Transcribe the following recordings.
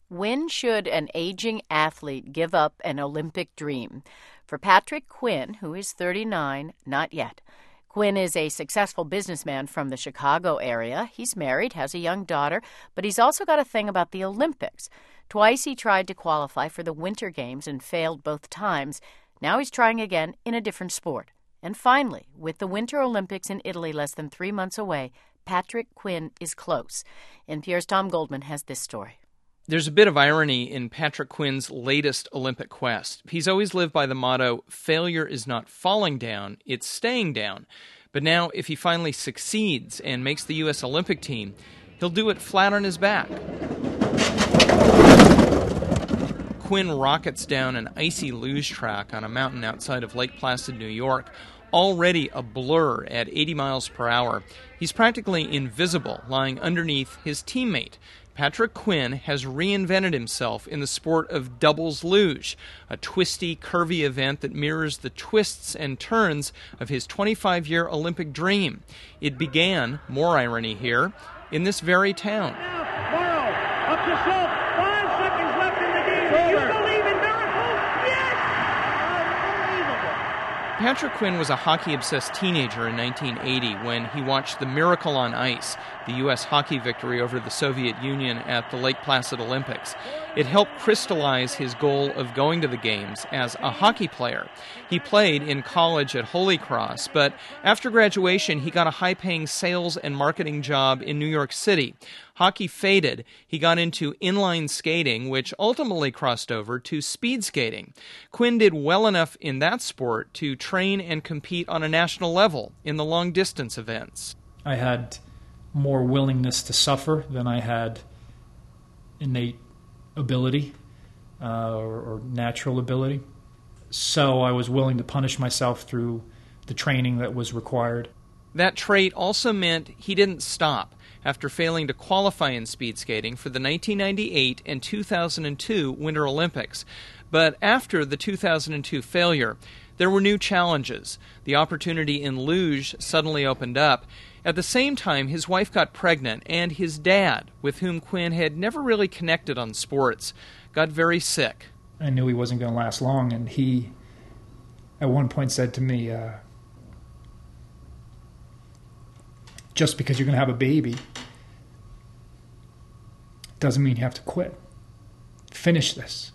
When should an aging athlete give up an Olympic dream? For Patrick Quinn, who is 39, not yet. Quinn is a successful businessman from the Chicago area. He's married, has a young daughter, but he's also got a thing about the Olympics. Twice he tried to qualify for the Winter Games and failed both times. Now he's trying again in a different sport. And finally, with the Winter Olympics in Italy less than 3 months away, Patrick Quinn is close. NPR's Tom Goldman has this story. There's a bit of irony in Patrick Quinn's latest Olympic quest. He's always lived by the motto, failure is not falling down, it's staying down. But now, if he finally succeeds and makes the U.S. Olympic team, he'll do it flat on his back. Quinn rockets down an icy luge track on a mountain outside of Lake Placid, New York, already a blur at 80 miles per hour. He's practically invisible, lying underneath his teammate. Patrick Quinn has reinvented himself in the sport of doubles luge, a twisty, curvy event that mirrors the twists and turns of his 25-year Olympic dream. It began, more irony here, in this very town. Morrow, up to Schultz, 5 seconds left in the game. Do you believe in miracles? Yes! Unbelievable. Patrick Quinn was a hockey-obsessed teenager in 1980 when he watched the Miracle on Ice, the U.S. hockey victory over the Soviet Union at the Lake Placid Olympics. It helped crystallize his goal of going to the Games as a hockey player. He played in college at Holy Cross, but after graduation, he got a high-paying sales and marketing job in New York City. Hockey faded. He got into inline skating, which ultimately crossed over to speed skating. Quinn did well enough in that sport to train and compete on a national level in the long-distance events. I had more willingness to suffer than I had innate ability or natural ability. So I was willing to punish myself through the training that was required. That trait also meant he didn't stop after failing to qualify in speed skating for the 1998 and 2002 Winter Olympics. But after the 2002 failure, there were new challenges. The opportunity in luge suddenly opened up. At the same time, his wife got pregnant, and his dad, with whom Quinn had never really connected on sports, got very sick. I knew he wasn't going to last long, and he, at one point, said to me, just because you're going to have a baby doesn't mean you have to quit. Finish this.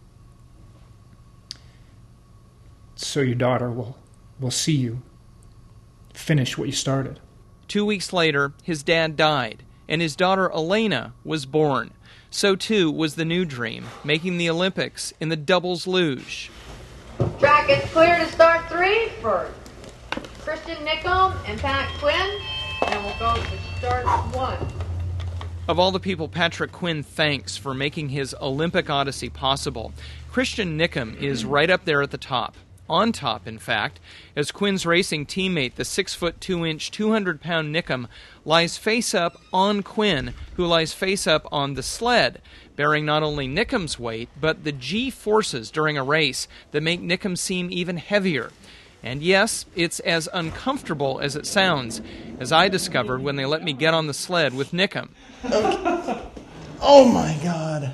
So your daughter will see you finish what you started. 2 weeks later, his dad died, and his daughter Elena was born. So too was the new dream, making the Olympics in the doubles luge. Track is clear to start 3 for Christian Nickum and Pat Quinn, and we'll go to start 1. Of all the people Patrick Quinn thanks for making his Olympic odyssey possible, Christian Nickum is right up there at the top. On top, in fact, as Quinn's racing teammate, the 6'2", 200-pound Nickum, lies face-up on Quinn, who lies face-up on the sled, bearing not only Nickum's weight, but the G-forces during a race that make Nickum seem even heavier. And yes, it's as uncomfortable as it sounds, as I discovered when they let me get on the sled with Nickum. Okay. Oh my God.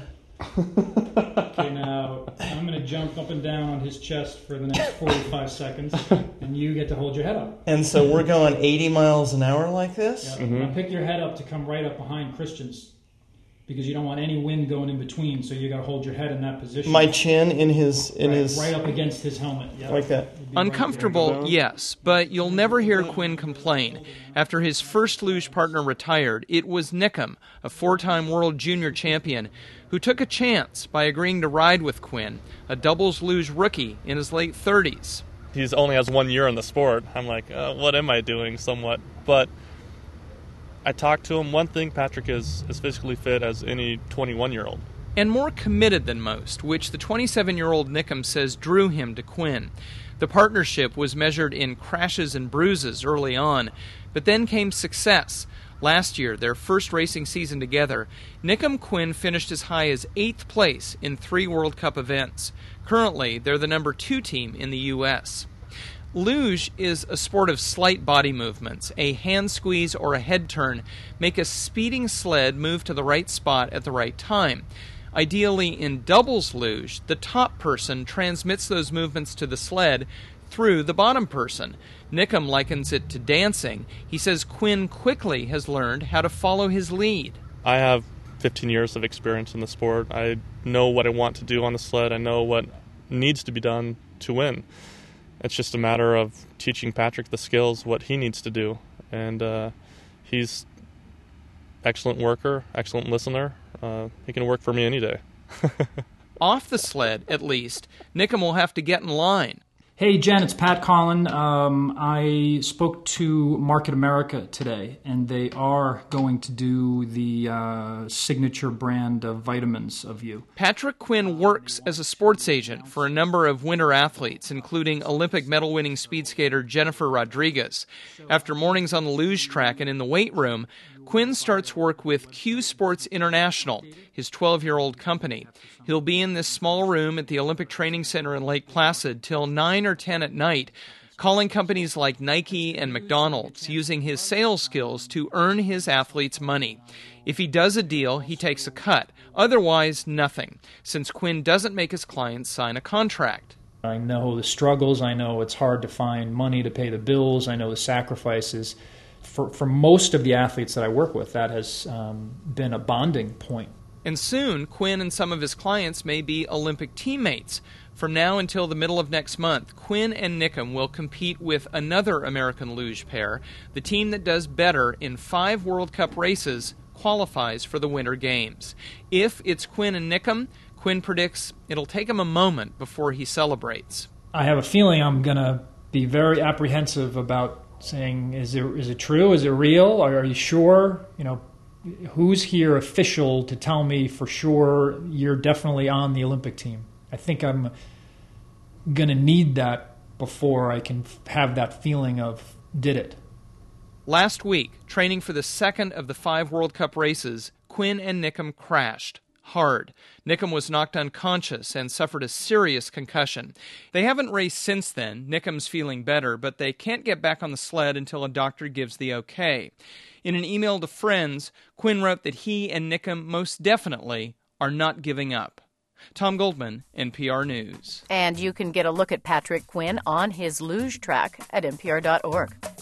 Okay, now I'm going to jump up and down on his chest for the next 45 seconds, and you get to hold your head up. And so we're going 80 miles an hour like this? Yep. Now pick your head up to come right up behind Christian's, because you don't want any wind going in between, so you got to hold your head in that position. My chin in his right up against his helmet. Yep. Like that. Uncomfortable, yes, but you'll never hear Quinn complain. After his first luge partner retired, it was Nickum, a 4-time world junior champion, who took a chance by agreeing to ride with Quinn, a doubles luge rookie in his late 30s. He only has 1 year in the sport. I'm like, what am I doing somewhat? But I talked to him. One thing, Patrick is as physically fit as any 21-year-old. And more committed than most, which the 27-year-old Nickum says drew him to Quinn. The partnership was measured in crashes and bruises early on, but then came success. Last year, their first racing season together, Nickum Quinn finished as high as 8th place in 3 World Cup events. Currently, they're the number 2 team in the U.S. Luge is a sport of slight body movements. A hand squeeze or a head turn make a speeding sled move to the right spot at the right time. Ideally, in doubles luge, the top person transmits those movements to the sled through the bottom person. Nickum likens it to dancing. He says Quinn quickly has learned how to follow his lead. I have 15 years of experience in the sport. I know what I want to do on the sled. I know what needs to be done to win. It's just a matter of teaching Patrick the skills, what he needs to do. And he's excellent worker, excellent listener. He can work for me any day. Off the sled, at least, Nickum will have to get in line. Hey, Jen, it's Pat Collin. I spoke to Market America today, and they are going to do the signature brand of vitamins of you. Patrick Quinn works as a sports agent for a number of winter athletes, including Olympic medal-winning speed skater Jennifer Rodriguez. After mornings on the luge track and in the weight room, Quinn starts work with Q Sports International, his 12-year-old company. He'll be in this small room at the Olympic Training Center in Lake Placid till 9 or 10 at night, calling companies like Nike and McDonald's, using his sales skills to earn his athletes money. If he does a deal, he takes a cut. Otherwise, nothing, since Quinn doesn't make his clients sign a contract. I know the struggles. I know it's hard to find money to pay the bills. I know the sacrifices. For most of the athletes that I work with, that has been a bonding point. And soon, Quinn and some of his clients may be Olympic teammates. From now until the middle of next month, Quinn and Nickum will compete with another American luge pair. The team that does better in 5 World Cup races qualifies for the Winter Games. If it's Quinn and Nickum, Quinn predicts it'll take him a moment before he celebrates. I have a feeling I'm going to be very apprehensive about saying, is it true? Is it real? Are you sure? Who's here official to tell me for sure you're definitely on the Olympic team? I think I'm going to need that before I can have that feeling of, did it? Last week, training for the second of the 5 World Cup races, Quinn and Nickum crashed hard. Nickum was knocked unconscious and suffered a serious concussion. They haven't raced since then. Nickum's feeling better, but they can't get back on the sled until a doctor gives the okay. In an email to friends, Quinn wrote that he and Nickum most definitely are not giving up. Tom Goldman, NPR News. And you can get a look at Patrick Quinn on his luge track at npr.org.